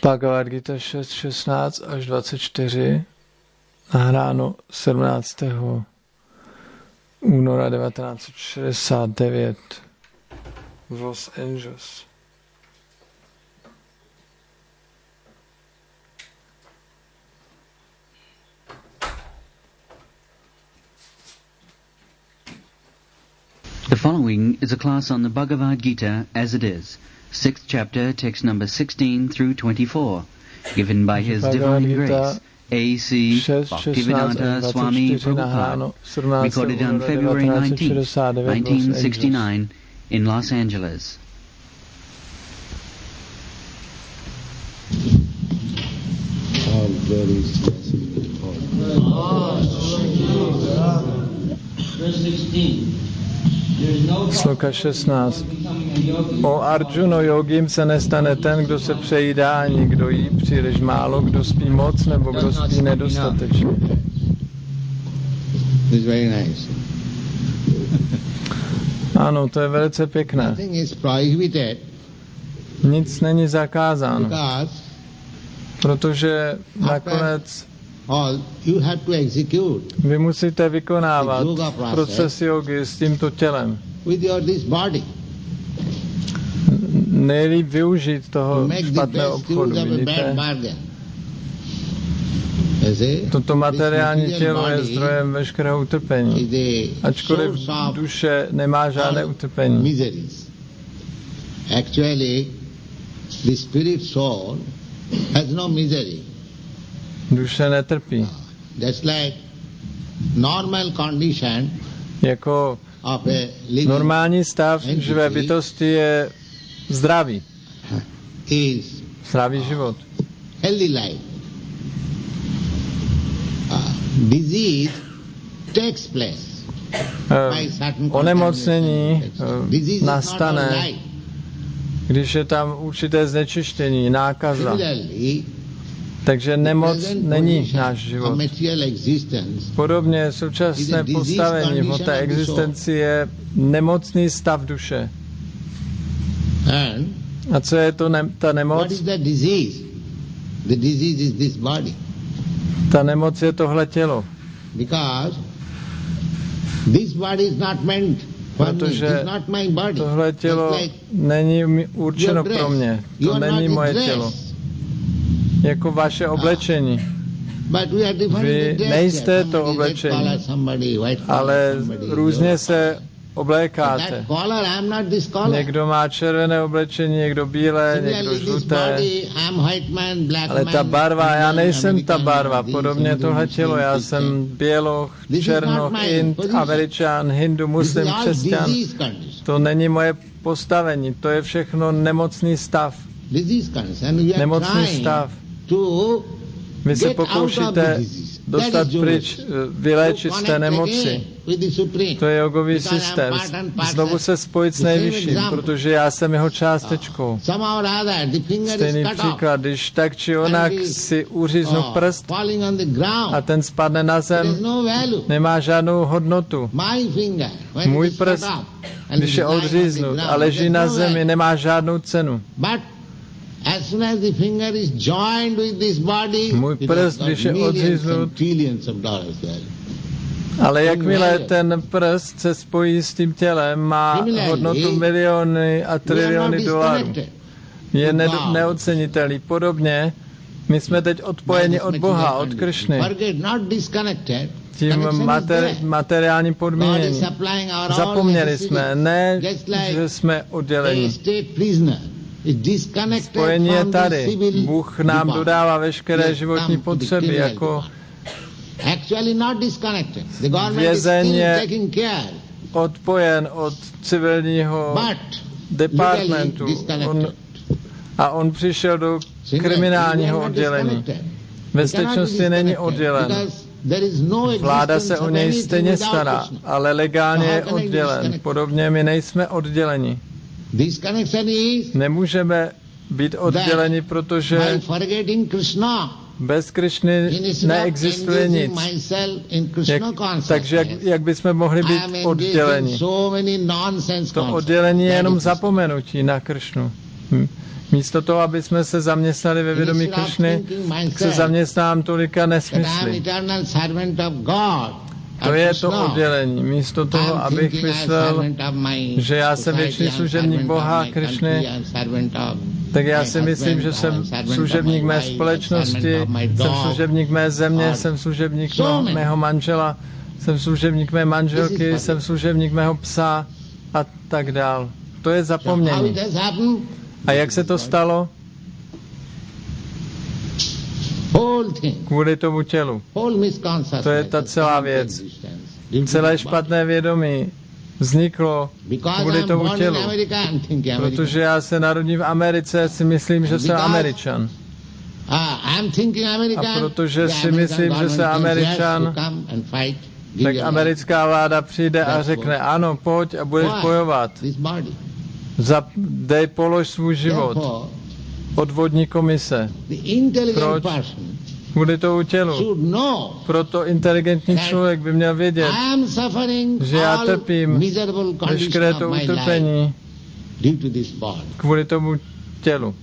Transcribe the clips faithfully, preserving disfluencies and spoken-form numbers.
Bhagavad Gita šest šestnáct až dvacet čtyři, nahráno sedmnáctého února devatenáct set šedesát devět v Los Angeles. The following is a class on the Bhagavad Gita as it is, sixth chapter, text number sixteen through twenty-four, given by His Divine Grace, A C Bhaktivedanta Swami Prabhupada, recorded on February nineteenth, nineteen sixty-nine, in Los Angeles. All glories to Verse sixteen. Sloka šestnáct. O Arjuno, jogím se nestane ten, kdo se přejídá, ani kdo jí příliš málo, kdo spí moc, nebo kdo spí nedostatečně. Ano, to je velice pěkné. Nic není zakázáno, protože nakonec vy musíte vykonávat proces jogy s tímto tělem. Nejlíp využít toho špatného obchodu, vidíte? Toto materiální tělo je zdrojem veškerého utrpení, ačkoliv duše nemá žádné utrpení. Duše netrpí. Jako normální stav živé bytosti je zdraví. Zdravý život. Onemocnění nastane, když je tam určité znečištění, nákaza. Takže nemoc není náš život. Podobně současné postavení v té existenci je nemocný stav duše. A co je to ne- ta nemoc? Ta nemoc je tohle tělo. Protože tohle tělo není určeno pro mě. To není moje tělo. Jako vaše oblečení. Vy nejste to oblečení, ale různě se oblékáte. Někdo má červené oblečení, někdo bílé, někdo žluté. Ale ta barva, já nejsem ta barva. Podobně tohle tělo, já jsem běloch, černoch, Ind, Američan, Hindu, Muslim, křesťan. To není moje postavení, to je všechno nemocný stav. Nemocný stav. Vy se pokoušíte dostat pryč, vyléčit z té nemoci. To je jogový systém. Znovu se spojit s nejvyšším, protože já jsem jeho částečkou. Stejný příklad, když tak či onak si uříznu prst a ten spadne na zem, nemá žádnou hodnotu. Můj prst, když je odříznut a leží na zemi, nemá žádnou cenu. Můj prst, když je odříznut, ale jakmile ten prst se spojí s tím tělem, má hodnotu miliony a triliony dolarů. Je ne- neocenitelný. Podobně, my jsme teď odpojeni od Boha, od Kršny. Tím materi- materiálním podmíněním. Zapomněli jsme, ne, že jsme odděleni. Spojení je tady. Bůh nám dodává veškeré životní potřeby, jako vězeň je odpojen od civilního departmentu. On, a on přišel do kriminálního oddělení. Ve skutečnosti není oddělen. Vláda se o něj stejně stará, ale legálně je oddělen. Podobně my nejsme odděleni. Nemůžeme být odděleni, protože bez Krišny neexistuje nic. Jak, takže jak, jak bychom mohli být odděleni? To oddělení je jenom zapomenutí na Krišnu. Místo toho, aby jsme se zaměstnali ve vědomí Krišny, se zaměstnám tolika nesmysly. To je to oddělení. Místo toho, abych myslel, že já jsem věčný služebník Boha Krišny, tak já si myslím, že jsem služebník mé společnosti, jsem služebník mé země, jsem služebník mého manžela, jsem služebník mé manželky, jsem služebník mého psa a tak dál. To je zapomnění. A jak se to stalo? Kvůli tomu tělu. To je ta celá věc. Celé špatné vědomí vzniklo kvůli tomu tělu. Protože já se narodím v Americe, si myslím, že jsem Američan. A protože si myslím, že jsem Američan, tak americká vláda přijde a řekne, ano, pojď a budeš bojovat. Za, dej, polož svůj život. Podvodní komise. Proč? Kvůli tomu tělu. Proto inteligentní člověk by měl vědět, že já trpím veškeré to utrpení kvůli tomu tělu.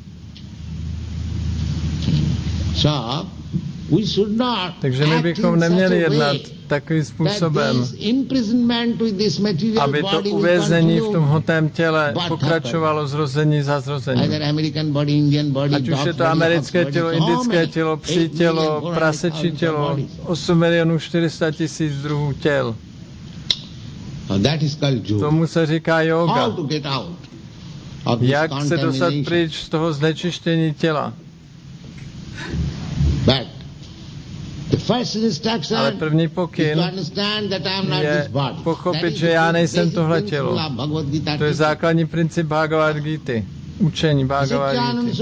Takže my bychom neměli jednat takovým způsobem, aby to uvěznění v tom hmotném těle pokračovalo zrození za zrozením. Ať už je to americké tělo, indické tělo, psí tělo, prasečí tělo, osm milionů čtyři sta tisíc druhů těl. Tomu se říká yoga. Jak se dostat pryč z toho znečištění těla? Ale první pokyn je pochopit, že já nejsem tohle tělo. To je základní princip Bhagavad Gita, učení Bhagavad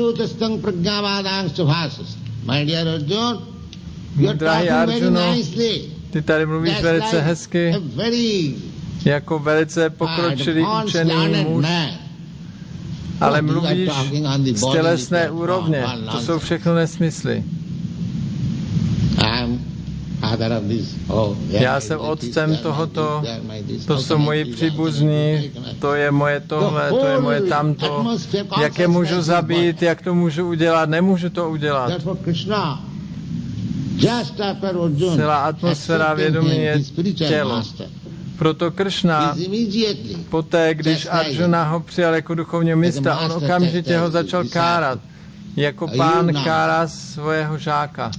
Gita. Drahý Arjuno, ty tady mluvíš velice hezky, jako velice pokročilý učený muž, ale mluvíš z tělesné úrovně. To jsou všechno nesmysly. Já jsem otcem tohoto, to jsou moji příbuzní, to je moje tohle, to je moje tamto. Jak je můžu zabít, jak to můžu udělat, nemůžu to udělat. Celá atmosféra vědomí je tělo. Proto Kršna, poté, když Arjuna ho přijal jako duchovního mistra, on okamžitě ho začal kárat, jako pán kárá svého žáka.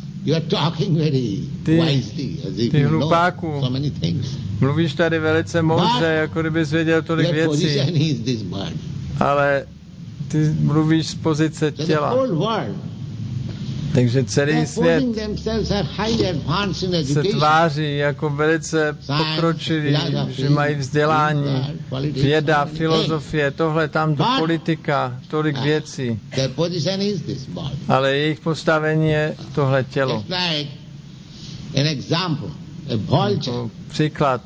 Ty, ty hlupáku, mluvíš tady velice moudře, jako kdybys věděl tolik věcí, ale ty mluvíš z pozice těla. Takže celý svět se tváří jako velice pokročilý, že mají vzdělání, věda, filozofie, tohle, tamto, politika, tolik věcí. Ale jejich postavení je tohle tělo. Jako příklad.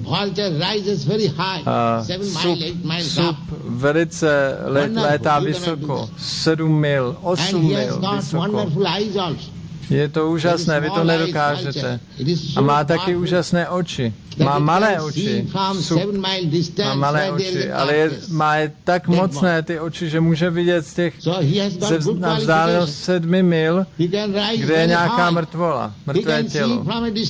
A sup, sup velice let, létá vysoko, sedm mil, osm mil vysoko. Je to úžasné, vy to nedokážete. A má taky úžasné oči. Má malé oči. Sup má malé oči, ale je, má je tak mocné ty oči, že může vidět z těch ze, na vzdálenost sedmi mil, kde je nějaká mrtvola, mrtvé tělo.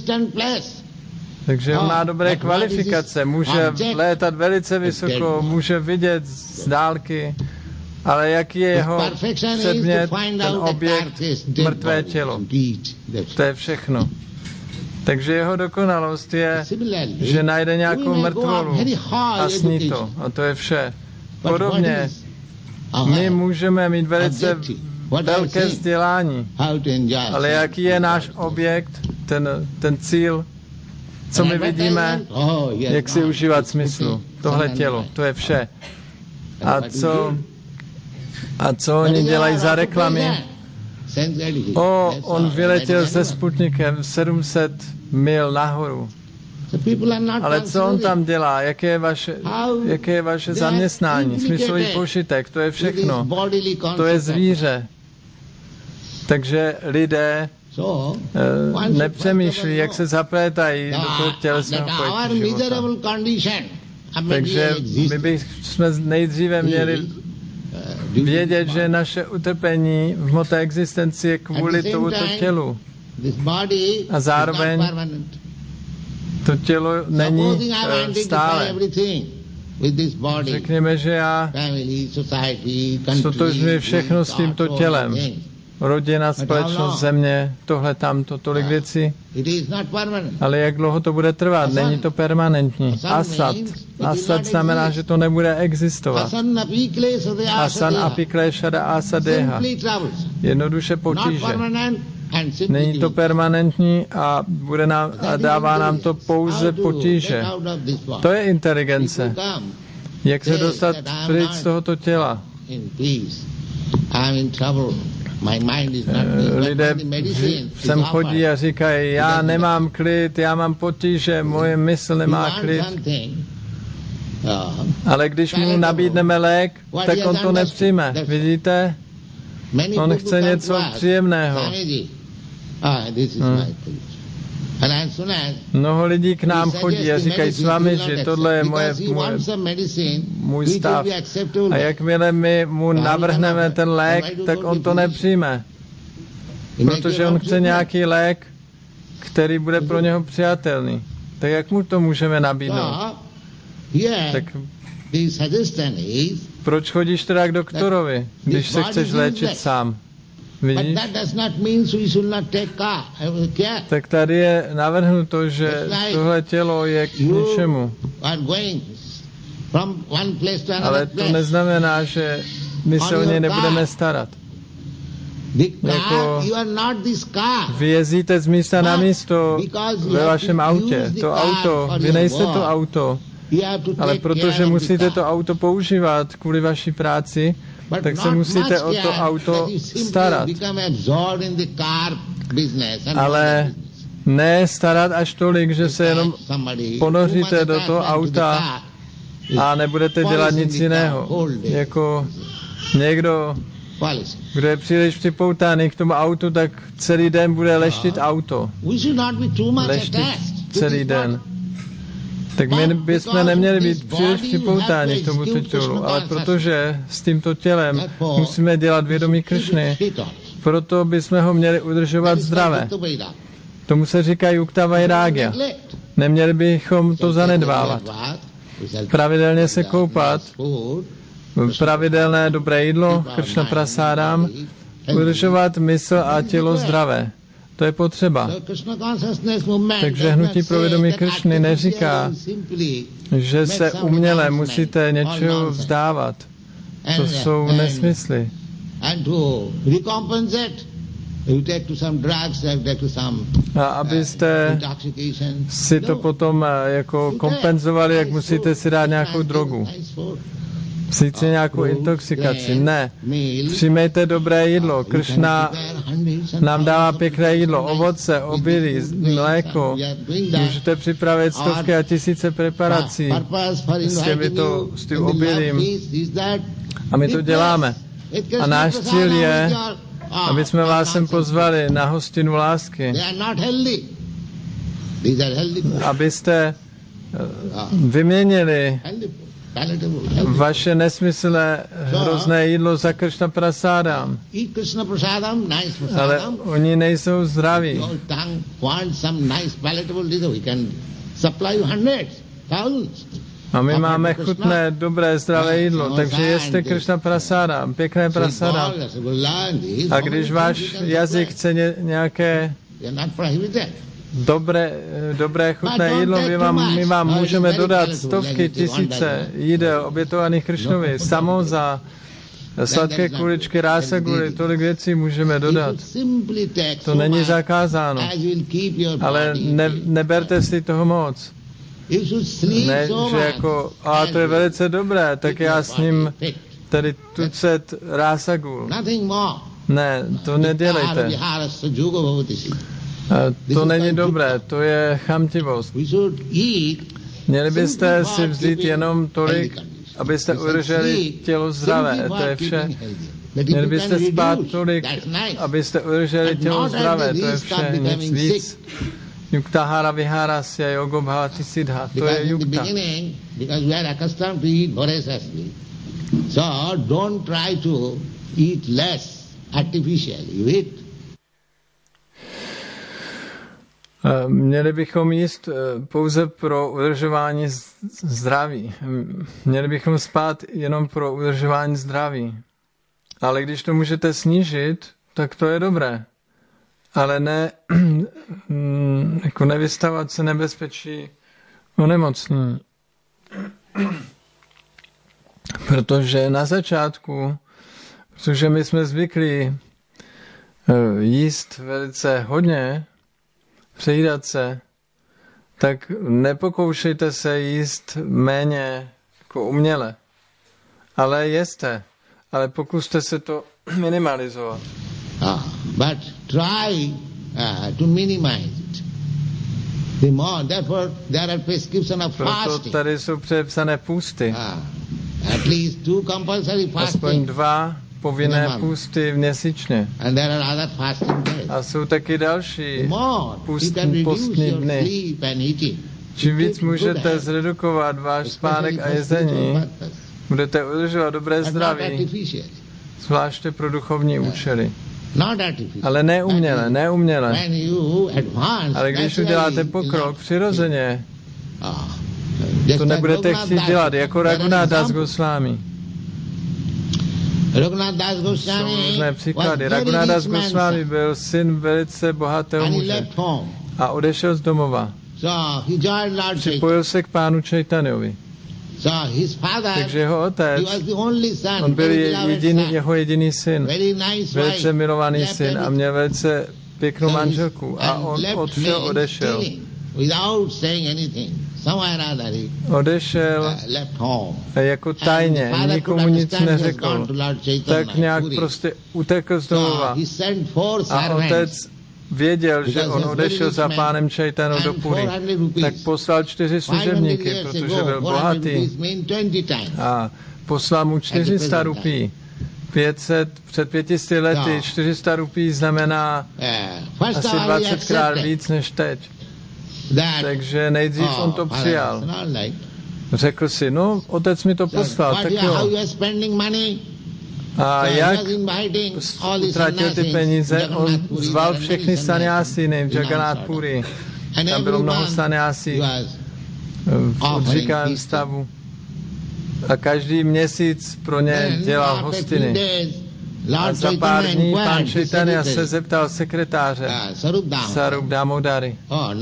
Takže on má dobré kvalifikace, může létat velice vysoko, může vidět z dálky, ale jaký je jeho předmět, ten objekt, mrtvé tělo. To je všechno. Takže jeho dokonalost je, že najde nějakou mrtvolu a sní to. A to je vše. Podobně my můžeme mít velice velké vzdělání, ale jaký je náš objekt, ten, ten cíl, co my vidíme, jak si užívat smyslu. Tohle tělo, to je vše. A co, a co oni dělají za reklamy? O, on vyletěl se Sputnikem sedm set mil nahoru. Ale co on tam dělá? Jaké je vaše, jaké je vaše zaměstnání? Smyslový požitek, to je všechno. To je zvíře. Takže lidé eh, nepřemýšlí, jak se zaplétají do toho tělesného pojetí života. Takže my bychom nejdříve měli vědět, že naše utrpení v hmotné existenci je kvůli tomuto tělu. A zároveň to tělo není stále. Řekněme, že já stotožňuji všechno s tímto tělem. Rodina, společnost, země, tohle, tamto, tolik věcí. Ale jak dlouho to bude trvat? Není to permanentní. Asad. Asad znamená, že to nebude existovat. Asan apiklešada asadeha. Jednoduše potíže. Není to permanentní a, bude nám, a dává nám to pouze potíže. To je inteligence. Jak se dostat pryč z tohoto těla? Lidé sem chodí a říkají, já nemám klid, já mám potíže, moje mysl nemá klid. Ale když mu nabídneme lék, tak on to nepřijme. Vidíte? On chce něco příjemného. Hmm. Mnoho lidí k nám chodí a říkají s vámi, že tohle je moje, moje, můj stav. A jakmile my mu navrhneme ten lék, tak on to nepřijme. Protože on chce nějaký lék, který bude pro něho přijatelný. Tak jak mu to můžeme nabídnout? Tak proč chodíš teda k doktorovi, když se chceš léčit sám? Vidíš? Tak tady je navrhnuto, že tohle tělo je k ničemu. Ale to neznamená, že my se o něj nebudeme starat. Jako vy jezdíte z místa na místo ve vašem autě. To auto, vy nejste to auto, ale protože musíte to auto používat kvůli vaší práci, tak se musíte o to auto starat. Ale ne starat až tolik, že se jenom ponoříte do toho auta a nebudete dělat nic jiného. Jako někdo, kdo je příliš připoutaný k tomu autu, tak celý den bude leštit auto. Leštit celý den. Tak my bychom neměli být příliš připoutáni k tomuto tělu, ale protože s tímto tělem musíme dělat vědomí Krišny, proto bychom ho měli udržovat zdravé. Tomu se říká Yukta Vairagya. Neměli bychom to zanedbávat. Pravidelně se koupat, pravidelné dobré jídlo, Kršna prasádám, udržovat mysl a tělo zdravé. To je potřeba. Takže hnutí pro vědomí Krišny neříká, že se uměle musíte něčeho vzdávat. To jsou nesmysly. A abyste si to potom jako kompenzovali, jak musíte si dát nějakou drogu. Sice nějakou intoxikaci. Ne. Přijmejte dobré jídlo. Kršna nám dává pěkné jídlo. Ovoce, obilí, mléko. Můžete připravit stovky a tisíce preparací s těmito, s tím obilím. A my to děláme. A náš cíl je, aby jsme vás sem pozvali na hostinu lásky. Abyste vyměnili vaše nesmyslné hrozné jídlo za Kršna prasádám. Ale oni nejsou zdraví. A my máme chutné, dobré, zdravé jídlo, takže jeste Kršna prasádám, pěkné prasádám. A když váš jazyk chce nějaké dobré, dobré chutné jídlo, my vám, my vám můžeme dodat stovky, tisíce jídel obětovaných Kršnovi. Samo sladké kuličky, rásaguly, tolik věcí můžeme dodat. To není zakázáno. Ale ne, neberte si toho moc. Ne, že jako, a to je velice dobré, tak já s ním tady tucet rásagul. Ne, to nedělejte. To není dobré, to je chamtivost. Měli byste si vzít jenom tolik, abyste udrželi tělo zdravé, to je vše. Měli byste spát tolik, abyste udrželi tělo zdravé, to je vše, nic víc. Yukta hara viharasya yogo bhavati siddha, to je yukta. So don't try to eat less artificially. You eat. Měli bychom jíst pouze pro udržování zdraví. Měli bychom spát jenom pro udržování zdraví. Ale když to můžete snížit, tak to je dobré. Ale ne, jako nevystavovat se nebezpečí onemocnění. Protože na začátku, protože my jsme zvyklí jíst velice hodně, přejídat se, tak nepokoušejte se jíst méně jako uměle. Ale jeste, ale pokuste se to minimalizovat. Ah, but try uh, to minimize it. The more, therefore, there are prescription of fasting. Proto tady jsou předepsané půsty. Ah, at least two compulsory fasting. Aspoň dva povinné půsty měsíčně. And there are other fasting days. A jsou taky další půstní, postní dny. Čím víc můžete zredukovat váš spánek a jezení, budete udržovat dobré zdraví, zvláště pro duchovní účely. Ale neuměle, neuměle. Ale když uděláte pokrok přirozeně, to nebudete chtít dělat, jako Raghunath Das Goswami. Jsou různé příklady. Raghunath Das Goswami byl syn velice bohatého muže a odešel z domova. Připojil se k pánu Čaitanyovi. Takže jeho otec, on byl jediný, jeho jediný syn, velice milovaný syn a měl velice pěknou manželku a on odšel, odešel. Odešel a jako tajně, nikomu nic neřekl. Tak nějak prostě utekl z domova. A otec věděl, že on odešel za pánem Čaitanou do Puri, tak poslal čtyři služebníky, protože byl bohatý. A poslal mu čtyři sta rupí. pět set, před pětisty lety čtyři sta rupí znamená asi dvacetkrát víc než teď. Takže nejdřív on to přijal. Řekl si, no, otec mi to poslal, tak jo. A jak utratil ty peníze, on zval všechny sanyásiny v Jagannath Puri. Tam bylo mnoho sanyásí v odříkaném stavu. A každý měsíc pro ně dělal hostiny. A za pár dní pán Chaitanya se zeptal sekretáře Sarup Damodari.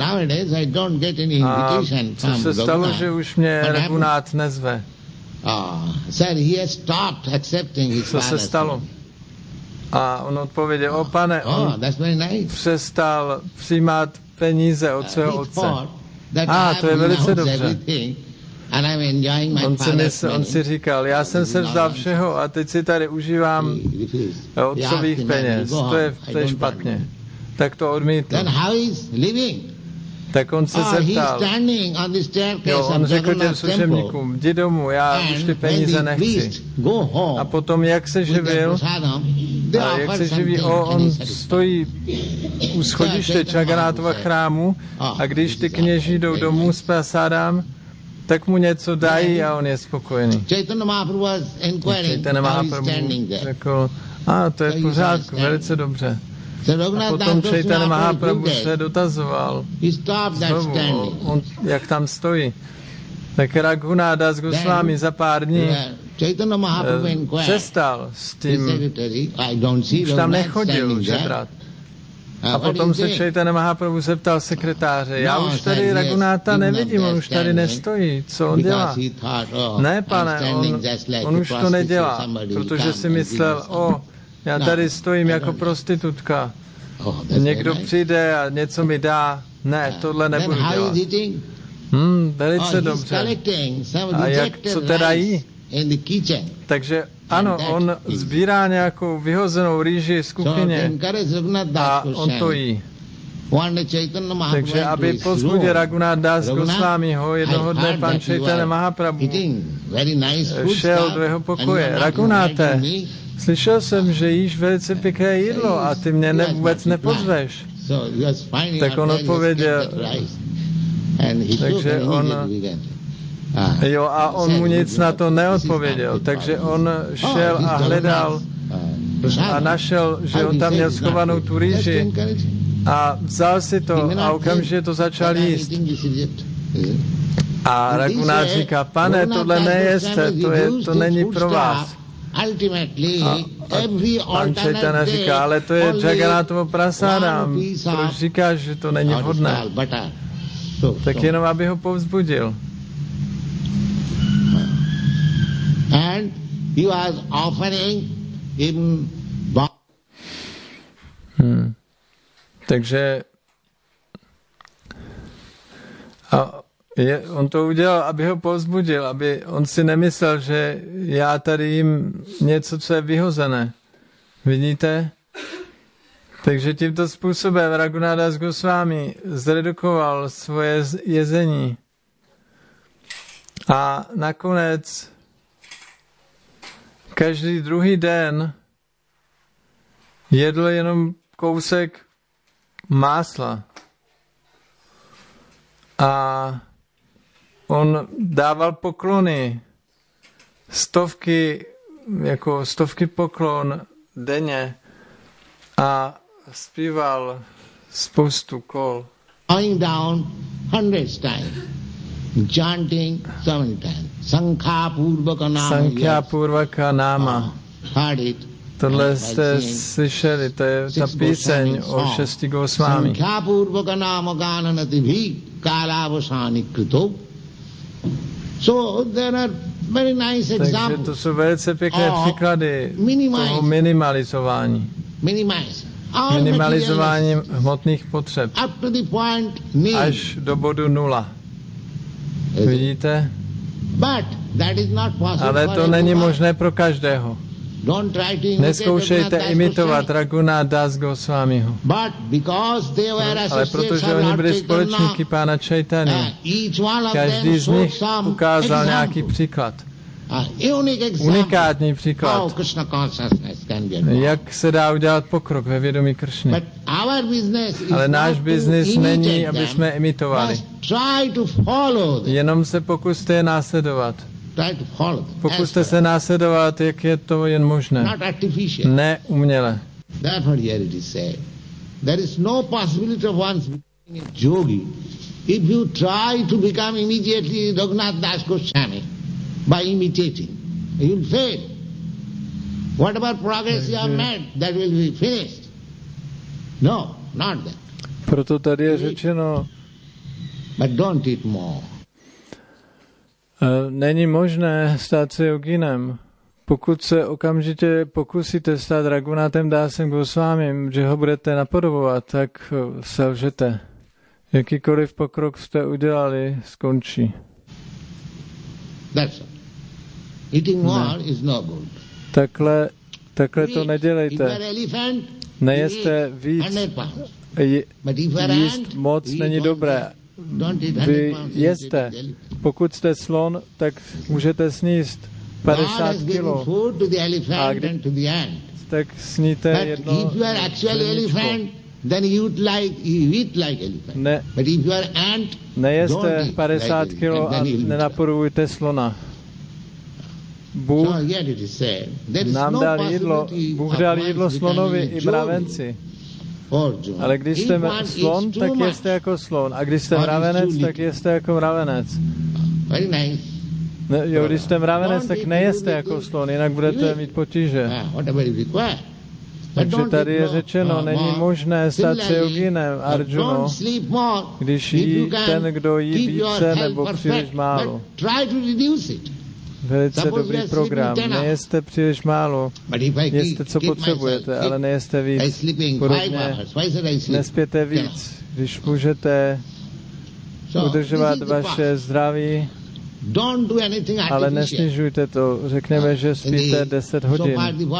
A co se stalo, že už mě Raghunath nezve? Co se stalo? A on odpověděl, o pane, on přestal přijímat peníze od svého otce. A, to je velice dobře. On si, mysl, on si říkal, já jsem se vzdal všeho a teď si tady užívám otcových peněz. To je, to je špatně. Tak to odmítl. Tak on se zeptal. Jo, on řekl těm služebníkům, jdi domů, já už ty peníze nechci. A potom jak se živil, a jak se živí, o, on stojí u schodiště Jagannathova chrámu a když ty kněží jdou domů s prasádám, tak mu něco dají a on je spokojený. Chaitanya Mahaprabhu řekl, a to je v pořádku, velice dobře. A potom Chaitanya Mahaprabhu se dotazoval znovu, on, jak tam stojí. Tak Raghunath Das Goswami za pár dní přestal s tím, už tam nechodil žebrat. A potom se Chaitanya Mahaprabhu zeptal sekretáře, já už tady Raghunatha nevidím, on už tady nestojí, co on dělá? Ne, pane, on, on už to nedělá, protože si myslel, o, já tady stojím jako prostitutka, někdo přijde a něco mi dá, ne, tohle nebudu dělat. Hmm, velice dobře. A jak, co teda jí? Takže ano, on sbírá nějakou vyhozenou rýži z kuchyně a on to jí. Takže aby povzbudil Raghunath Das Goswamiho, jednoho dne pan Chaitanya Mahaprabhu šel do jeho pokoje. Raghunathe, slyšel jsem, že jíš velice pěkné jídlo a ty mě ne, vůbec nepozveš. Tak on odpověděl, takže on Jo, a on mu nic na to neodpověděl, takže on šel a hledal a našel, že on tam měl schovanou tu rýži a vzal si to a okamžitě to začal jíst. A Raghunáth říká, pane, tohle nejeste, to, je, to není pro vás. A, a pan Chaitanya říká, ale to je Jagannathovo prasáda, proč říkáš, že to není vhodné? Tak jenom, aby ho povzbudil. And he was offering in hmm. Takže a je, on to udělal, aby ho povzbudil, aby on si nemyslel, že já tady jim něco, co je vyhozené. Vidíte? Takže tímto způsobem Raghunáth Das Goswami zredukoval svoje jezení. A nakonec každý druhý den jedl jenom kousek másla. A on dával poklony, stovky, jako stovky poklon denně a zpíval spoustu kol. Going down hundreds times, chanting so many times. Sankha Purvaka Nama. Sankha Purvaka Nama. Heard it. Tohle jste slyšeli, to je ta píseň o šesti Gosvámi. Sankha Purvaka Nama Gananati Bhi Kalavasani Krito. So there are very nice examples. Takže to jsou velice pěkné příklady toho minimalizování. Minimalizování hmotných potřeb. Až do bodu nula. Vidíte? Ale to není možné pro každého. Neskoušejte imitovat Raghunáth Das Goswamiho. Ale protože oni byli společníky pána Chaitanya, každý z nich ukázal nějaký příklad. Unikátní příklad, jak se dá udělat pokrok ve vědomí Kršny. Ale náš biznis není, aby jsme imitovali. Jenom se pokuste je následovat. Pokuste se následovat, jak je to jen možné. Ne uměle. There is no possibility of one's becoming a yogi if you try to become immediately Raghunath Das Goswami by imitating. You will fail. Whatever progress you have made, that will be finished. No, not that. Proto tady je řečeno, but don't eat more. Není možné stát se joginem. Pokud se okamžitě pokusíte stát Raghunathem Dásem Goswamim, že ho budete napodobovat, tak selžete. Jakýkoliv pokrok jste udělali, skončí. That's all. Eating more is no good. Takhle, takhle to nedělejte. Nejeste víc. Je, jíst moc není dobré. Vy jeste. Pokud jste slon, tak můžete sníst padesát kilo. A když tak sníte jedno zrničko. Ne, nejeste padesát kilo a nenapodobujte slona. Bůh nám dal jídlo, Bůh dal jídlo slonovi i mravenci. Ale když jste slon, tak jeste jako slon. A když jste mravenec, tak jeste jako mravenec. Ne, jo, když jste mravenec, tak nejeste jako slon, jinak budete mít potíže. Takže tady je řečeno, není možné stát se joginem, Arjuno, když jí ten, kdo jí více nebo příliš málo. Velice dobrý program. Nejeste příliš málo, jeste, co potřebujete, ale nejeste víc. Podobně nespěte víc. Když můžete udržovat vaše zdraví, ale nesnižujte to. Řekneme, že spíte deset hodin.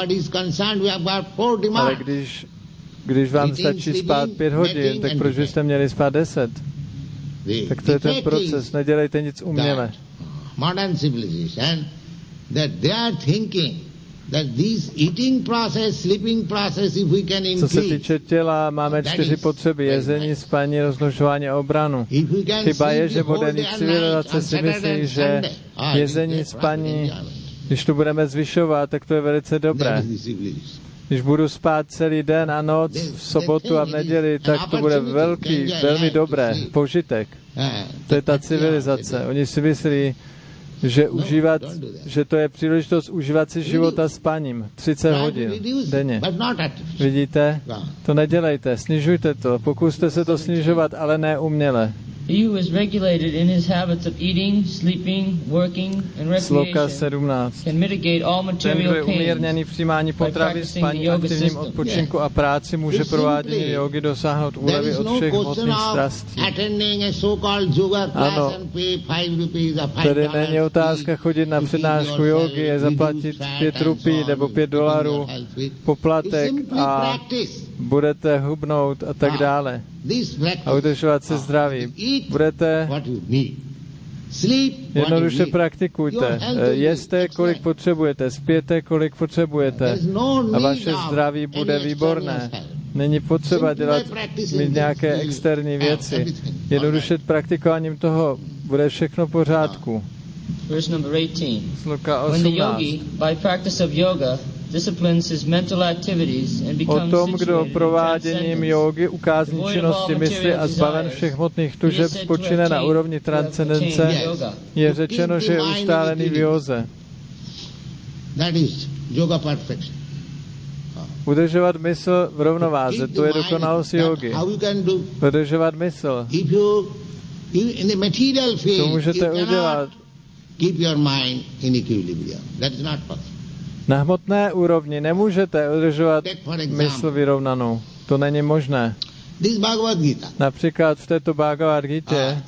Ale když, když vám stačí spát pět hodin, tak proč byste měli spát deset? Tak to je ten proces. Nedělejte nic uměle. Modern civilization, that they are thinking Co se týče těla, máme čtyři potřeby. Jezení, spaní, rozmnožování a obranu. Chyba je, že moderní civilizace si myslí, že jezení, spaní, když to budeme zvyšovat, tak to je velice dobré. Když budu spát celý den a noc, v sobotu a v neděli, tak to bude velký, velmi dobré, požitek. To je ta civilizace. Oni si myslí, že, užívat, že to je příležitost užívat si života spaním. třicet hodin denně. Vidíte? To nedělejte, snižujte to. Pokuste se to snižovat, ale ne uměle. Sloka sedmnáct. Ten, kdo je umírněný v přijímání potravy, spaní, aktivním odpočinku a práci, může provádění jógy dosáhnout úlevy od všech hmotných strastí. Ano, tedy není otázka chodit na přednášku jógy, je zaplatit pět rupí nebo pět dolarů, poplatek a budete hubnout a tak dále. A udržovat se zdraví. Budete jednoduše praktikujte. Jeste, kolik potřebujete, spěte, kolik potřebujete a vaše zdraví bude výborné. Není potřeba dělat mít nějaké externí věci. Jednoduše praktikováním toho bude všechno v pořádku. Sloka osmnáct. O tom, kdo prováděním jógy ukázní činnosti mysli a zbaven všech hmotných tužeb spočine na úrovni transcendence, je řečeno, že je ustálený v józe. Udržovat mysl v rovnováze, to je dokonalost jógy. Udržovat mysl. To můžete udělat. Na hmotné úrovni nemůžete udržovat mysl vyrovnanou. To není možné. Například v této Bhagavad Gitě,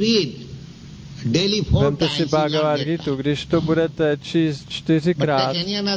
vemte si Bhagavad Gitu, když to budete číst čtyřikrát,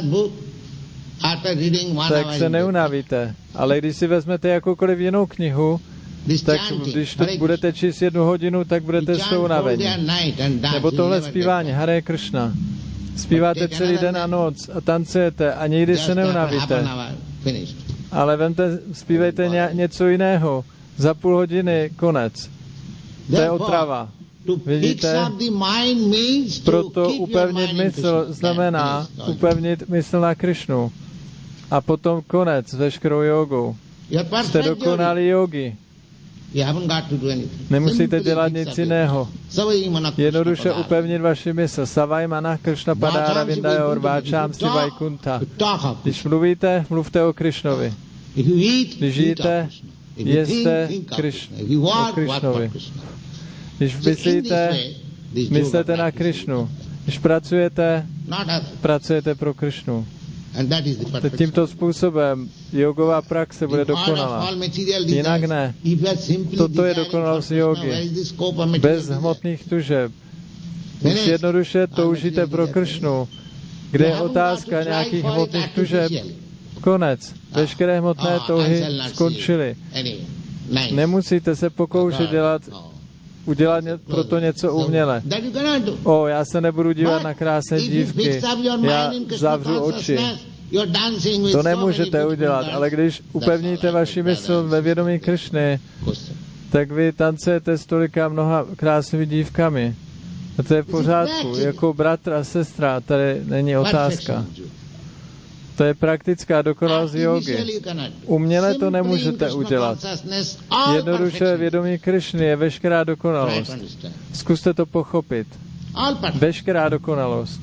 tak se neunavíte. Ale když si vezmete jakoukoliv jinou knihu, tak když to budete číst jednu hodinu, tak budete se unaveni. Nebo tohle zpívání, Hare Krishna. Zpíváte celý den a noc a tancujete a nikdy se neunavíte. Ale vemte, zpívejte ně, něco jiného. Za půl hodiny konec. To je otrava. Vidíte? Proto upevnit mysl znamená upevnit mysl na Krišnu. A potom konec veškerou jogou. Jste dokonalí jogi. Nemusíte dělat nic jiného. Jednoduše upevnit vaši mysl. Savai Manah Krishna Padára Vindayor Váčám si Vaikunta. Když mluvíte, mluvte o Krišnovi. Když jíte, jeste Kriš, o Krišnovi. Když myslíte, myslete na Krišnu. Když pracujete, pracujete pro Krišnu. Tímto způsobem jogová praxe bude dokonalá. Jinak ne. Toto je dokonalost jogy. Bez hmotných tužeb. Když jednoduše toužíte pro Kršnu, kde je otázka nějakých hmotných tužeb, konec. Veškeré hmotné touhy skončily. Nemusíte se pokoušet dělat udělat pro to něco uměle. O, já se nebudu dívat na krásné dívky, já zavřu oči. To nemůžete udělat, ale když upevníte vaši mysl ve vědomí Krišny, tak vy tancujete s tolika mnoha krásnými dívkami. A to je v pořádku. Jako bratr a sestra, tady není otázka. To je praktická dokonalost jógy. Uměle to nemůžete udělat. Jednoduše vědomí Krišny je veškerá dokonalost. Zkuste to pochopit. Veškerá dokonalost.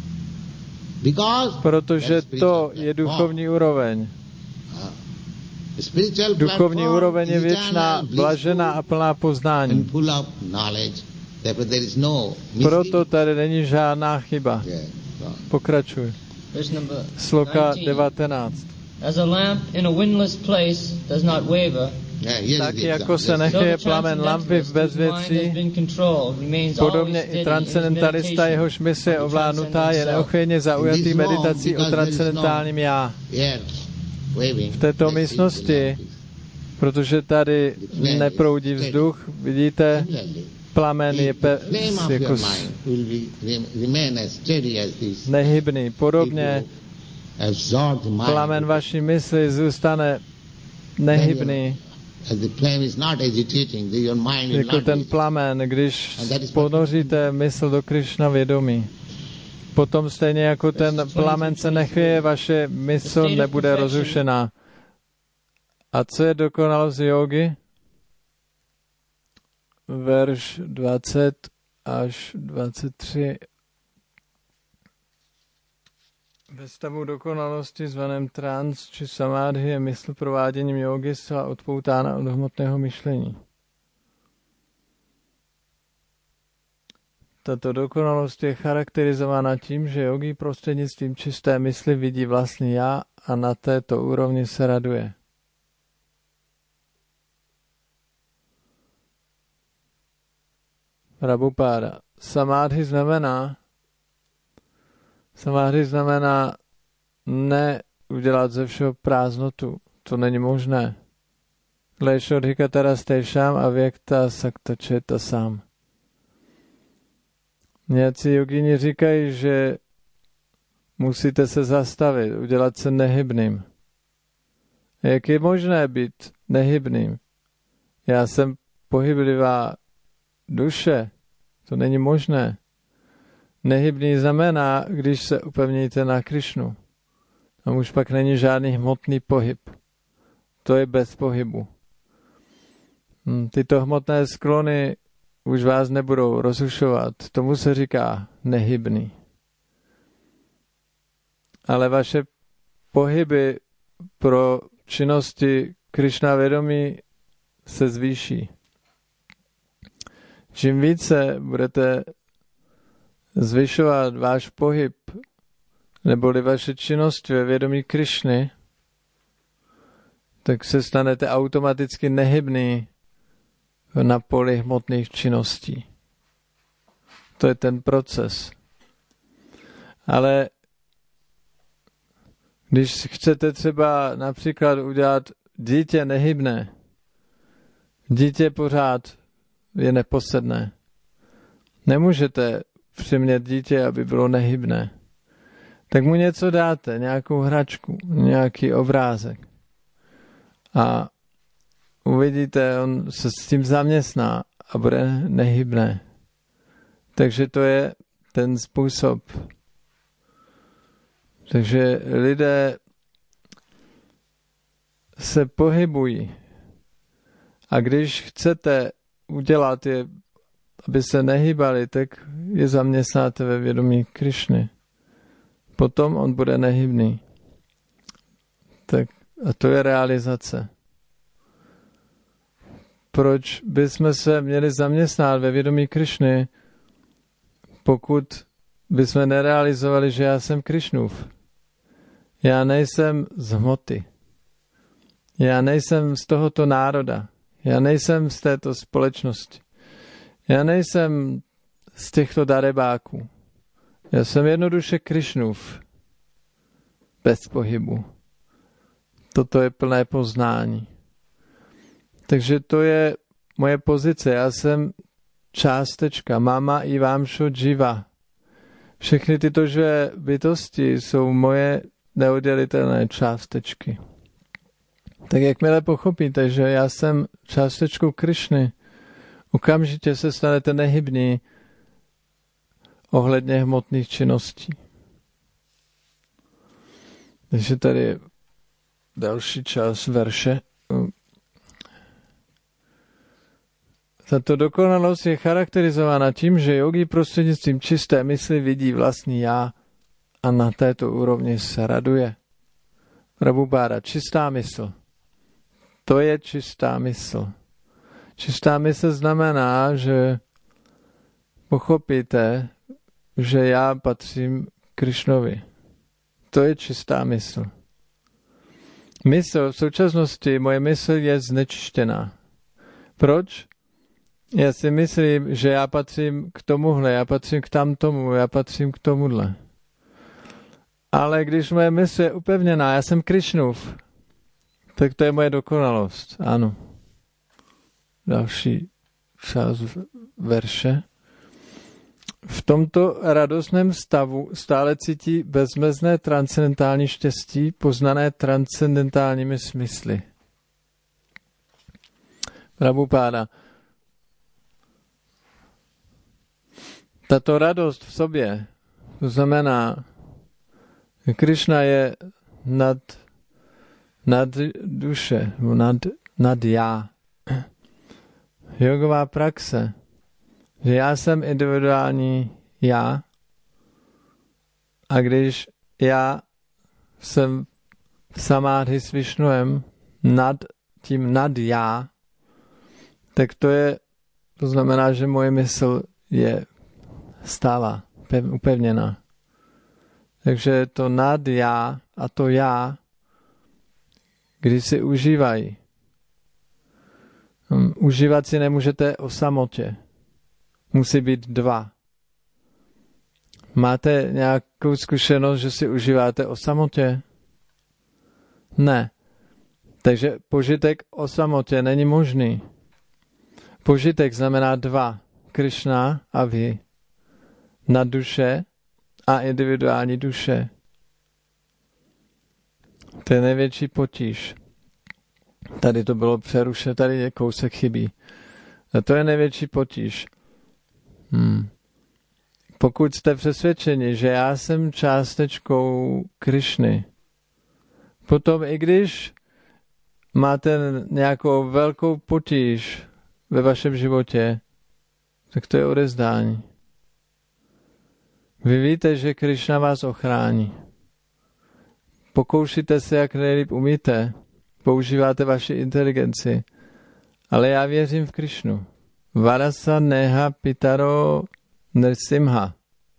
Protože to je duchovní úroveň. Duchovní úroveň je věčná, blažená a plná poznání. Proto tady není žádná chyba. Pokračuj. Sloka devatenáct. Tak jako se nechaje plamen lampy v bezvětří, podobně i transcendentalista, jehož mysl je ovládnutá, je neochvějně zaujatý meditací o transcendentálním já. V této místnosti, protože tady neproudí vzduch, vidíte, plamen je pe, jako nehybný. Podobně plamen vaší mysli zůstane nehybný. Jako ten plamen, když ponoříte mysl do Krišna vědomí. Potom stejně jako ten plamen se nechvěje, vaše mysl nebude rozrušená. A co je dokonalost jógy? Verš dvacet až dvacet tři. Ve stavu dokonalosti zvaném trans či samádhy je mysl prováděním jógy zcela odpoutána od hmotného myšlení. Tato dokonalost je charakterizována tím, že yogi prostřednictvím čisté mysli vidí vlastní já a na této úrovni se raduje. Prabhupáda. Samádhy znamená Samádhy znamená ne udělat ze všeho prázdnotu. To není možné. Klešodhikatara stejšám a věkta saktačeta sám. Nějací jogini říkají, že musíte se zastavit, udělat se nehybným. Jak je možné být nehybným? Já jsem pohyblivá duše. To není možné. Nehybný znamená, když se upevníte na Krišnu. Tam už pak není žádný hmotný pohyb. To je bez pohybu. Tyto hmotné sklony už vás nebudou rozrušovat. Tomu se říká nehybný. Ale vaše pohyby pro činnosti Krišna vědomí se zvýší. Čím více budete zvyšovat váš pohyb, neboli vaše činnost ve vědomí Krišny, tak se stanete automaticky nehybný na poli hmotných činností. To je ten proces. Ale když chcete třeba například udělat dítě nehybné, dítě pořád je neposedné. Nemůžete přimět dítě, aby bylo nehybné. Tak mu něco dáte, nějakou hračku, nějaký obrázek. A uvidíte, on se s tím zaměstná a bude nehybné. Takže to je ten způsob. Takže lidé se pohybují. A když chcete udělat je, aby se nehýbali, tak je zaměstnáte ve vědomí Krišny. Potom on bude nehybný. Tak, a to je realizace. Proč bychom se měli zaměstnat ve vědomí Krišny, pokud bychom nerealizovali, že já jsem Krišnův? Já nejsem z hmoty. Já nejsem z tohoto národa. Já nejsem z této společnosti. Já nejsem z těchto darebáků. Já jsem jednoduše Krišnův. Bez pohybu. Toto je plné poznání. Takže to je moje pozice. Já jsem částečka. Mama i vámšo dživa. Všechny tyto živé bytosti jsou moje neoddělitelné částečky. Tak jakmile pochopíte, že já jsem částečkou Krišny, okamžitě se stanete nehybní ohledně hmotných činností. Takže tady je další část verše. Tato dokonalost je charakterizována tím, že yogi prostřednictvím čisté mysli vidí vlastní já a na této úrovni se raduje. Prabhupáda, čistá mysl. To je čistá mysl. Čistá mysl znamená, že pochopíte, že já patřím Krišnovi. To je čistá mysl. Mysl v současnosti, moje mysl je znečištěná. Proč? Já si myslím, že já patřím k tomuhle, já patřím k tamtomu, já patřím k tomuhle. Ale když moje mysl je upevněná, já jsem Krišnův, tak to je moje dokonalost. Ano. Další část verše. v tomto radostném stavu stále cítí bezmezné transcendentální štěstí, poznané transcendentálními smysly. Prabhupáda. Tato radost v sobě, to znamená, že Krišna je nad, nad duše, nad, nad já. Jogová praxe, že já jsem individuální já a když já jsem v samádhi s Višnuem nad tím nad já, tak to je, to znamená, že moje mysl je stála, upevněná. Takže to nad já a to já, když si užívají. Užívat si nemůžete o samotě. Musí být dva. Máte nějakou zkušenost, že si užíváte o samotě? Ne. Takže požitek o samotě není možný. Požitek znamená dva. Krišna a vy. Na duše a individuální duše. To je největší potíž. Tady to bylo přerušeno, tady je kousek chybí. A to je největší potíž. Hmm. Pokud jste přesvědčeni, že já jsem částečkou Krišny, potom i když máte nějakou velkou potíž ve vašem životě, tak to je odezdání. Vy víte, že Krišna vás ochrání. Pokoušíte se, jak nejlíp umíte, používáte vaši inteligenci, ale já věřím v Krišnu. Varasa neha pitaro nrsimha.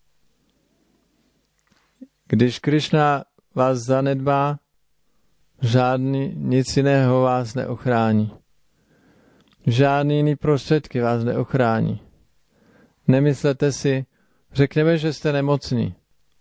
Když Krišna vás zanedbá, žádný nic jiného vás neochrání. Žádný jiný prostředky vás neochrání. Nemyslete si, řekněme, že jste nemocní.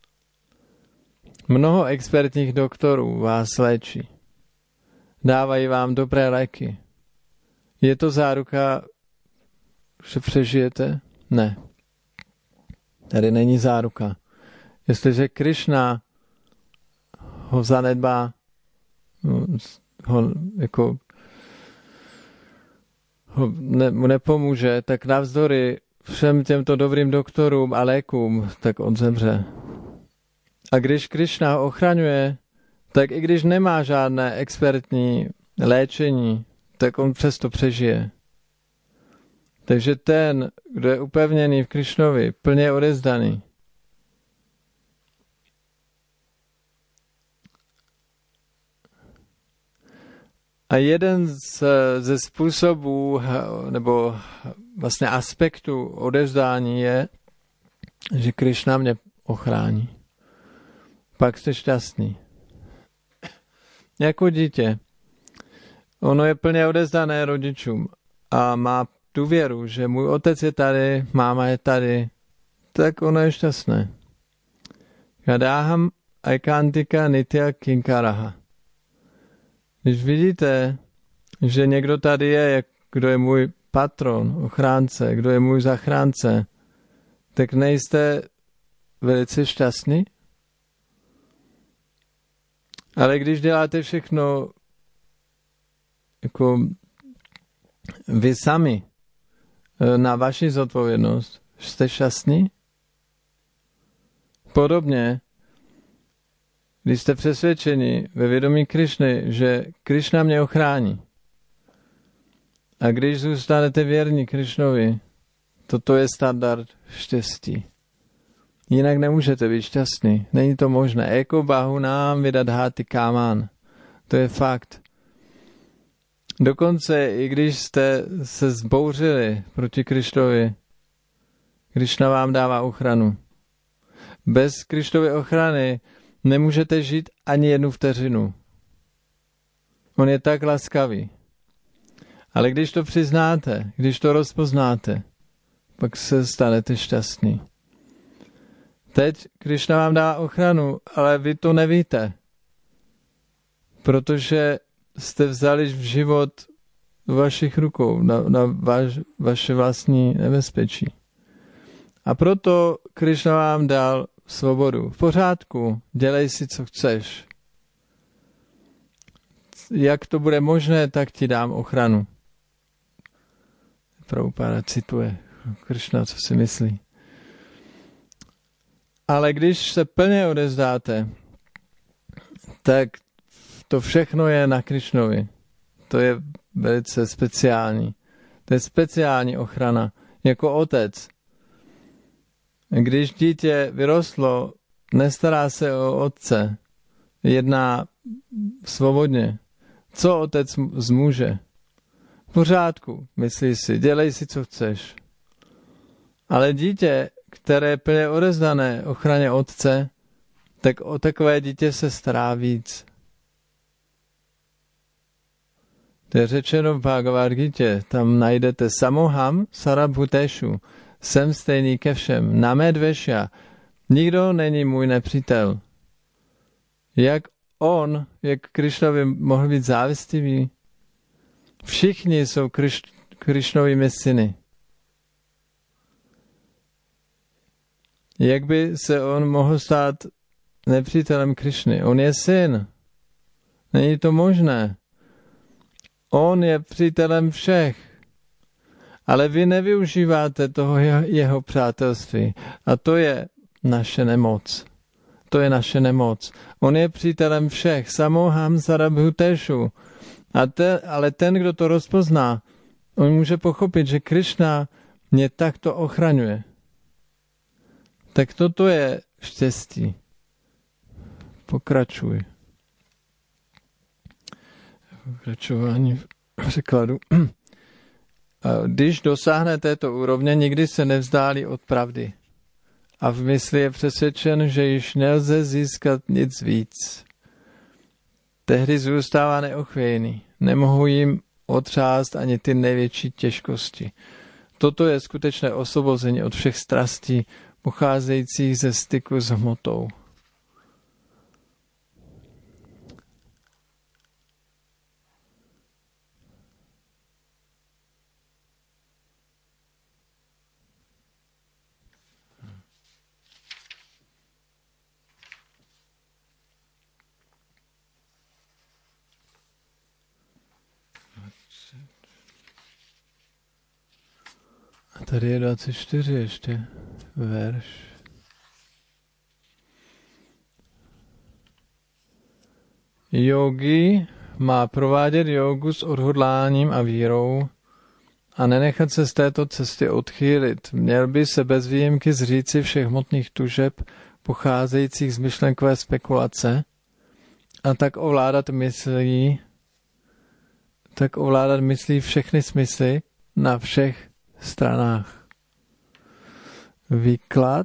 Mnoho expertních doktorů vás léčí. Dávají vám dobré léky. Je to záruka, že přežijete? Ne. Tady není záruka. Jestliže Krišna ho zanedbá, ho jako ho ne, mu nepomůže, tak navzdory všem těmto dobrým doktorům a lékům, tak on zemře. A když Krišna ho ochraňuje, tak i když nemá žádné expertní léčení, tak on přesto přežije. Takže ten, kdo je upevněný v Krišnovi, plně odevzdaný, a jeden z, ze způsobů nebo vlastně aspektů odevzdání je, že Krišna mě ochrání. Pak jste šťastný. Jako dítě. Ono je plně odevzdané rodičům a má důvěru, že můj otec je tady, máma je tady, tak ono je šťastné. Gadáham aikantika nitya kinkaraha. Když vidíte, že někdo tady je, kdo je můj patron, ochránce, kdo je můj zachránce, tak nejste velice šťastní? Ale když děláte všechno jako vy sami na vaši zodpovědnost, jste šťastní? Podobně, když jste přesvědčeni ve vědomí Krišny, že Krišna mě ochrání, a když zůstanete věrní Krišnovi, toto je standard štěstí. Jinak nemůžete být šťastný. Není to možné. Eko bahu nám vidadháty kámán. To je fakt. Dokonce, i když jste se zbouřili proti Krišnovi, Krišna vám dává ochranu. Bez Krišnovy ochrany nemůžete žít ani jednu vteřinu. On je tak laskavý. Ale když to přiznáte, když to rozpoznáte, pak se stanete šťastní. Teď Krišna vám dá ochranu, ale vy to nevíte. Protože jste vzali v život vašich rukou na, na vaš, vaše vlastní nebezpečí. A proto Krišna vám dal svobodu. V pořádku, dělej si, co chceš. Jak to bude možné, tak ti dám ochranu. Prabhupáda cituje Krišna, co si myslí. Ale když se plně odezdáte, tak to všechno je na Krišnovi. To je velice speciální. To je speciální ochrana. Jako otec. Když dítě vyrostlo, nestará se o otce. Jedná svobodně. Co otec zmůže? V pořádku, myslí si, dělej si, co chceš. Ale dítě, které je plně odezdané ochraně otce, tak o takové dítě se stará víc. To je řečeno v Bhagavad Gita. Tam najdete samoham sarabhuteshu. Jsem stejný ke všem. Namedvešya. Nikdo není můj nepřítel. Jak on, jak Krišnovi mohl být závistivý? Všichni jsou Kriš, Krišnovými syny. Jak by se on mohl stát nepřítelem Krišny? On je syn. Není to možné. On je přítelem všech. Ale vy nevyužíváte toho jeho přátelství. A to je naše nemoc. To je naše nemoc. On je přítelem všech. Samoham sarabhuteshu. A te, ale ten, kdo to rozpozná, on může pochopit, že Krišna mě takto ochraňuje. Tak toto je štěstí. Pokračuj. Pokračování v překladu. Když dosáhne této úrovně, nikdy se nevzdálí od pravdy. A v mysli je přesvědčen, že již nelze získat nic víc. Tehdy zůstává neochvějný. Nemohu jim otřást ani ty největší těžkosti. Toto je skutečné osvobození od všech strastí, pocházejících ze styku s hmotou. A tady je dvacet čtyři ještě verš. Yogi má provádět jogu s odhodláním a vírou a nenechat se z této cesty odchýlit. Měl by se bez výjimky zříci všech hmotných tužeb pocházejících z myšlenkové spekulace a tak ovládat myslí, tak ovládat myslí všechny smysly na všech stranách. Výklad.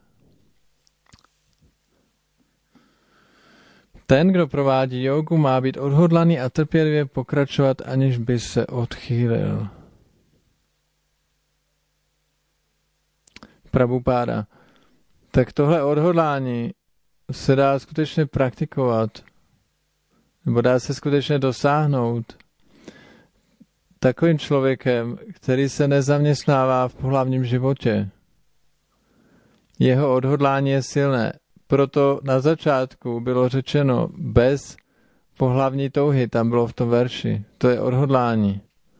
Ten, kdo provádí jogu, má být odhodlaný a trpělivě pokračovat, aniž by se odchýlil. Prabhupáda. Tak tohle odhodlání se dá skutečně praktikovat, nebo dá se skutečně dosáhnout takovým člověkem, který se nezaměstnává v pohlavním životě. Jeho odhodlání je silné. Proto na začátku bylo řečeno bez pohlavní touhy, tam bylo v tom verši. To je odhodlání.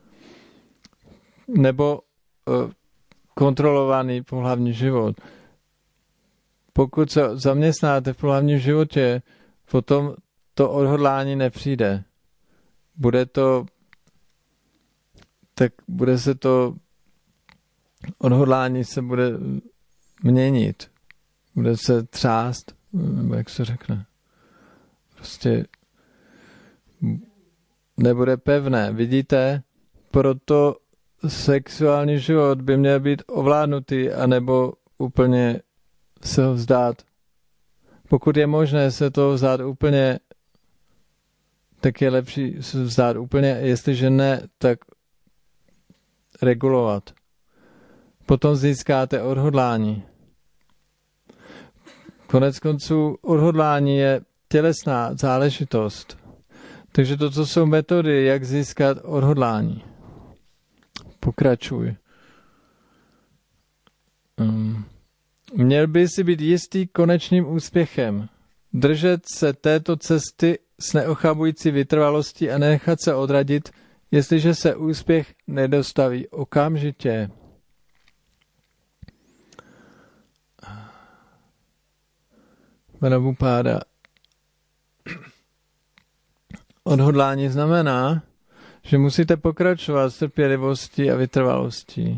Nebo uh, kontrolovaný pohlavní život. Pokud se zaměstnáte v pohlavním životě, potom to odhodlání nepřijde. Bude to tak bude se to odhodlání se bude měnit. Bude se třást, nebo jak se řekne. Prostě nebude pevné. Vidíte? Proto sexuální život by měl být ovládnutý, anebo úplně se ho vzdát. Pokud je možné se to vzdát úplně, tak je lepší se vzdát úplně. Jestliže ne, tak regulovat. Potom získáte odhodlání. Konec konců odhodlání je tělesná záležitost. Takže to, co jsou metody, jak získat odhodlání. Pokračuj. Um, měl by si být jistý konečným úspěchem. Držet se této cesty s neochabující vytrvalostí a nechat se odradit, jestliže se úspěch nedostaví okamžitě. Prabhupáda. Odhodlání znamená, že musíte pokračovat s trpělivostí a vytrvalostí.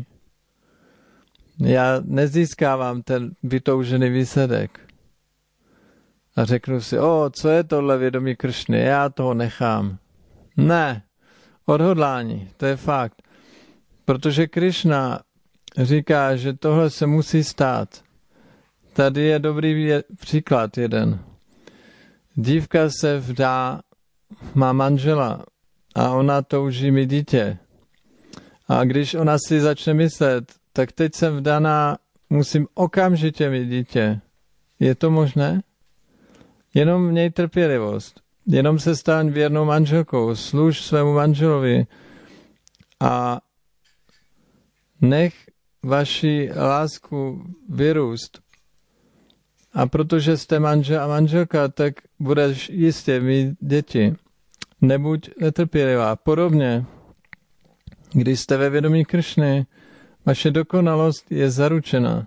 Já nezískávám ten vytoužený výsledek. A řeknu si, o, co je tohle vědomí Kršny, já toho nechám. Ne, odhodlání, to je fakt. Protože Kršna říká, že tohle se musí stát. Tady je dobrý příklad jeden. Dívka se vdá, má manžela a ona touží mít dítě. A když ona si začne myslet, tak teď jsem vdaná, musím okamžitě mít dítě. Je to možné? Jenom měj trpělivost. Jenom se staň věrnou manželkou, služ svému manželovi a nech vaši lásku vyrůst. A protože jste manžel a manželka, tak budeš jistě mít děti. Nebuď netrpělivá. Podobně, když jste ve vědomí Kršny, vaše dokonalost je zaručena.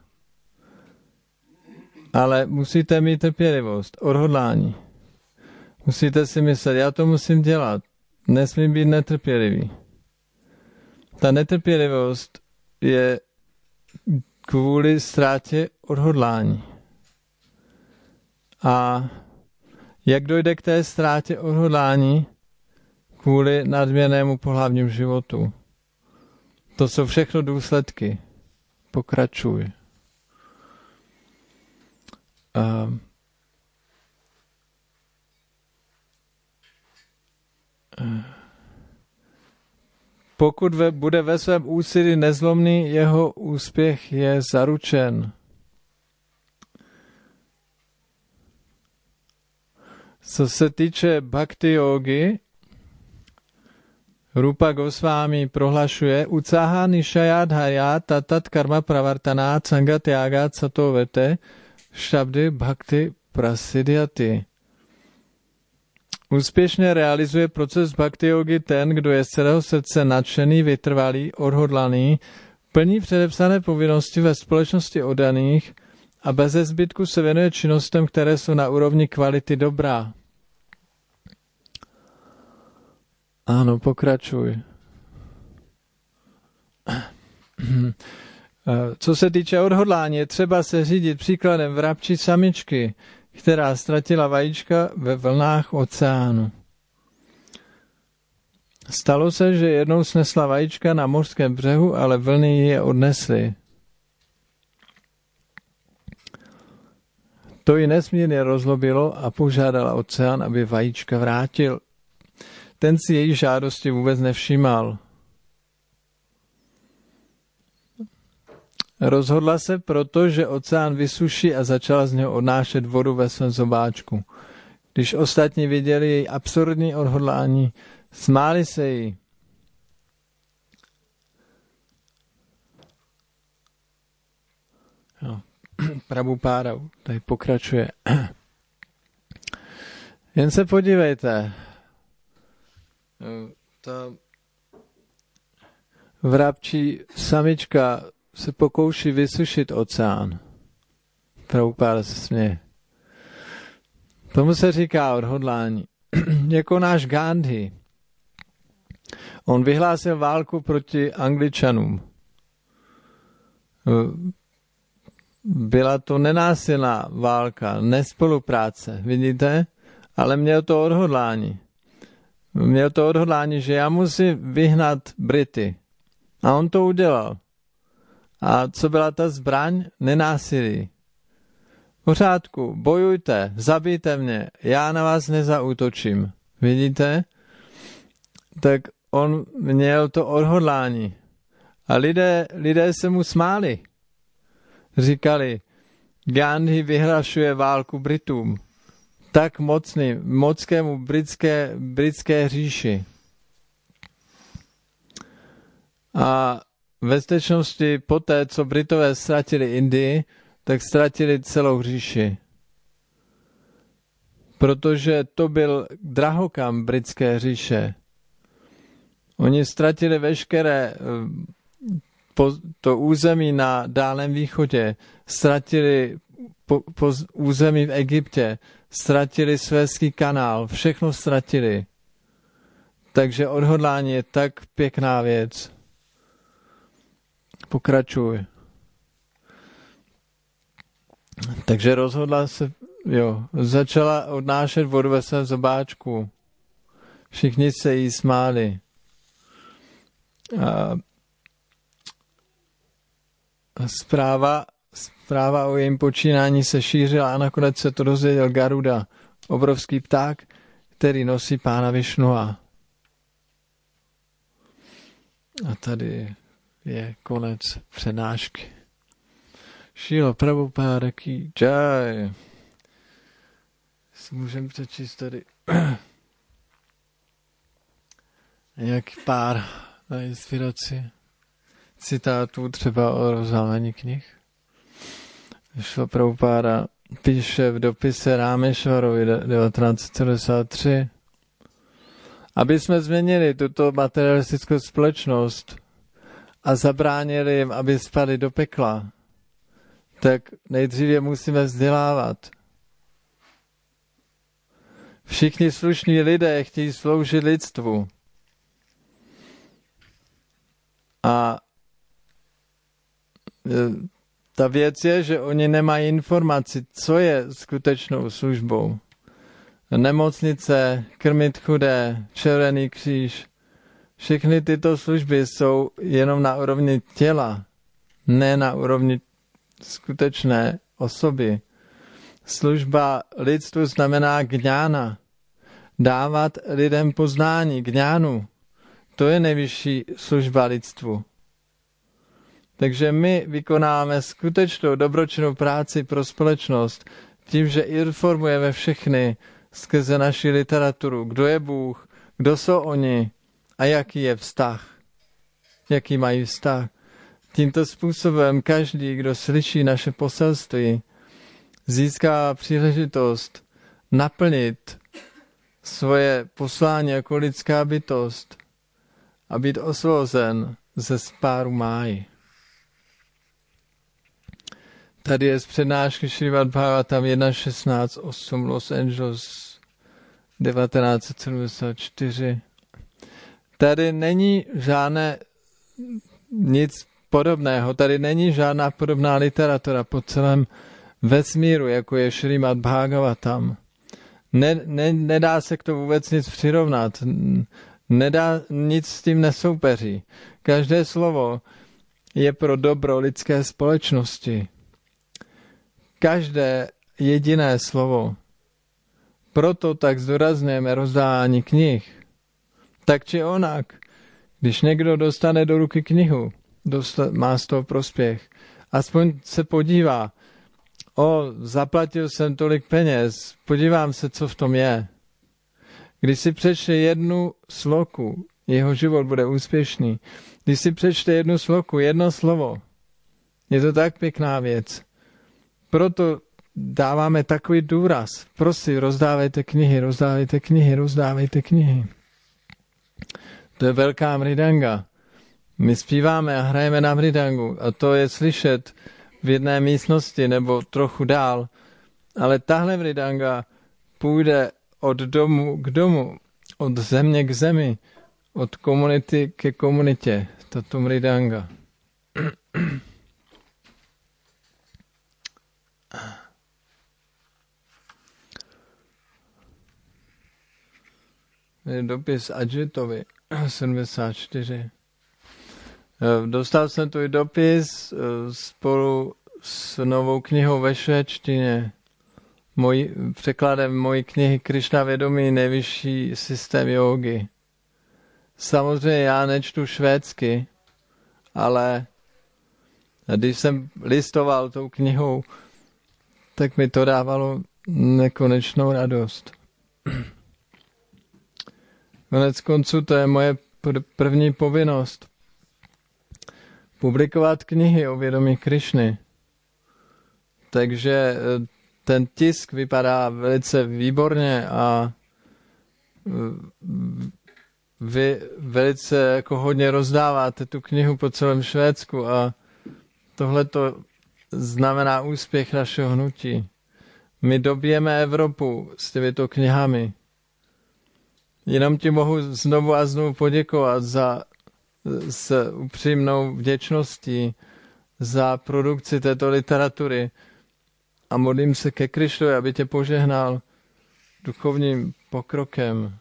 Ale musíte mít trpělivost, odhodlání. Musíte si myslet, já to musím dělat. Nesmím být netrpělivý. Ta netrpělivost je kvůli ztrátě odhodlání. A jak dojde k té ztrátě odhodlání? Kvůli nadměrnému pohlavnímu životu. To jsou všechno důsledky. Pokračuj. Uh, uh, pokud ve, bude ve svém úsilí nezlomný, jeho úspěch je zaručen. Co se týče bhakti jógy, Rupa Gosvámi prohlašuje Utsaha nishayadhaya tatat karma pravartanát sangatyagat satovete šabdy bhakti prasidyati. Úspěšně realizuje proces bhakti jógy ten, kdo je z celého srdce nadšený, vytrvalý, odhodlaný, plní předepsané povinnosti ve společnosti oddaných a bez zbytku se věnuje činnostem, které jsou na úrovni kvality dobrá. Ano, pokračuj. Co se týče odhodlání, je třeba se řídit příkladem vrabčí samičky, která ztratila vajíčka ve vlnách oceánu. Stalo se, že jednou snesla vajíčka na mořském břehu, ale vlny ji je odnesly. To ji nesmírně rozlobilo a požádala oceán, aby vajíčka vrátil. Ten si její žádosti vůbec nevšímal. Rozhodla se proto, že oceán vysuší a začala z něho odnášet vodu ve svém zobáčku. Když ostatní viděli její absurdní odhodlání, smáli se jí. No. Prabhupáda tady pokračuje. Jen se podívejte. Ta vrabčí samička se pokouší vysušit oceán. Prabhupáda se směje. Tomu se říká odhodlání. Jako náš Gandhi. On vyhlásil válku proti Angličanům. Byla to nenásilná válka, nespolupráce, vidíte? Ale měl to odhodlání. Měl to odhodlání, že já musím vyhnat Brity. A on to udělal. A co byla ta zbraň? Nenásilí. V pořádku, bojujte, zabijte mě, já na vás nezaútočím. Vidíte? Tak on měl to odhodlání. A lidé, lidé se mu smáli. Říkali, Gandhi vyhlašuje válku Britům. Tak mocný, mockému britské, britské říši. A ve skutečnosti poté, co Britové ztratili Indii, tak ztratili celou říši. Protože to byl drahokam britské říše. Oni ztratili veškeré to území na Dálném východě, ztratili po, po území v Egyptě, ztratili Suezský kanál, všechno ztratili. Takže odhodlání je tak pěkná věc. Pokračuj. Takže rozhodla se, jo, začala odnášet vodu ve svém zobáčku. Všichni se jí smáli. A Zpráva, zpráva o jejím počínání se šířila a nakonec se to dozvěděl Garuda, obrovský pták, který nosí pána Višnua. A tady je konec přednášky. Šílo Prabhupáda ki jai. Můžeme přečíst tady nějaký pár na inspiraci citátů třeba o rozhálení knih. Šlo Prabhupáda píše v dopise Rámešvarovi devatenáct set sedmdesát tři. Aby jsme změnili tuto materialistickou společnost a zabránili jim, aby spadli do pekla, tak nejdříve musíme vzdělávat. Všichni slušní lidé chtějí sloužit lidstvu. A ta věc je, že oni nemají informaci, co je skutečnou službou. Nemocnice, krmit chudé, Červený kříž. Všechny tyto služby jsou jenom na úrovni těla, ne na úrovni skutečné osoby. Služba lidstvu znamená gňána. Dávat lidem poznání, gňánu. To je nejvyšší služba lidstvu. Takže my vykonáme skutečnou dobročinnou práci pro společnost tím, že informujeme všechny skrze naši literaturu, kdo je Bůh, kdo jsou oni a jaký je vztah. Jaký mají vztah. Tímto způsobem každý, kdo slyší naše poselství, získá příležitost naplnit svoje poslání jako lidská bytost a být osvobozen ze spáru máji. Tady je z přednášky Šrimad Bhagavatam jedna šestnáct osm Los Angeles devatenáct set sedmdesát čtyři. Tady není žádné nic podobného, tady není žádná podobná literatura po celém vesmíru, jako je Šrimad Bhagavatam. Ne, ne, nedá se k tomu vůbec nic přirovnat, nedá, nic s tím nesoupeří. Každé slovo je pro dobro lidské společnosti. Každé jediné slovo. Proto tak zdůrazňujeme rozdávání knih. Tak či onak, když někdo dostane do ruky knihu, dosta, má z toho prospěch. Aspoň se podívá, o, zaplatil jsem tolik peněz, podívám se, co v tom je. Když si přečte jednu sloku, jeho život bude úspěšný. Když si přečte jednu sloku, jedno slovo, je to tak pěkná věc. Proto dáváme takový důraz. Prosím, rozdávejte knihy, rozdávejte knihy, rozdávejte knihy. To je velká mridanga. My zpíváme a hrajeme na mridangu a to je slyšet v jedné místnosti nebo trochu dál. Ale tahle mridanga půjde od domu k domu, od země k zemi, od komunity ke komunitě. Tato mridanga. Dopis Ajitovi sedmdesát čtyři. Dostal jsem tvůj dopis spolu s novou knihou ve švédštině. Můj, překladem mojí knihy Krišna vědomí, nejvyšší systém jógy. Samozřejmě já nečtu švédsky, ale když jsem listoval tou knihou, tak mi to dávalo nekonečnou radost. Konec konců to je moje první povinnost. publikovat knihy o vědomí Krišny. Takže ten tisk vypadá velice výborně a vy velice jako hodně rozdáváte tu knihu po celém Švédsku a tohle to znamená úspěch našeho hnutí. My dobijeme Evropu s těmito knihami. Jenom ti mohu znovu a znovu poděkovat za s upřímnou vděčností za produkci této literatury a modlím se ke Krištovi, aby tě požehnal duchovním pokrokem.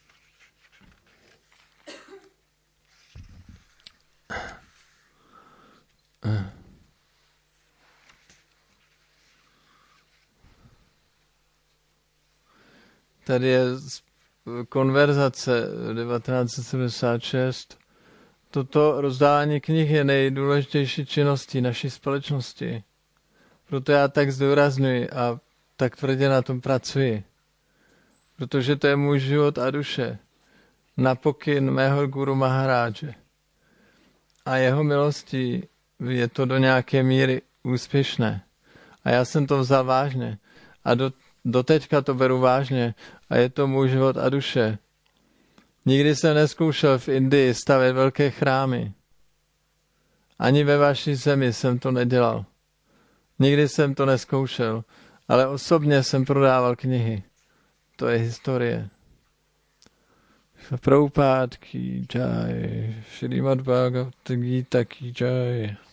Tady je konverzace devatenáct set sedmdesát šest. Toto rozdávání knih je nejdůležitější činností naší společnosti. Proto já tak zdůraznuji a tak tvrdě na tom pracuji. Protože to je můj život a duše. Na pokyn mého guru Maharáže. A jeho milostí je to do nějaké míry úspěšné. A já jsem to vzal vážně. A do, do teďka to beru vážně. A je to můj život a duše. Nikdy jsem neskoušel v Indii stavět velké chrámy. Ani ve vaší zemi jsem to nedělal. Nikdy jsem to neskoušel, ale osobně jsem prodával knihy. To je historie. Prabhupád ki jai, Šrimad Bhagavad Gita ki jai.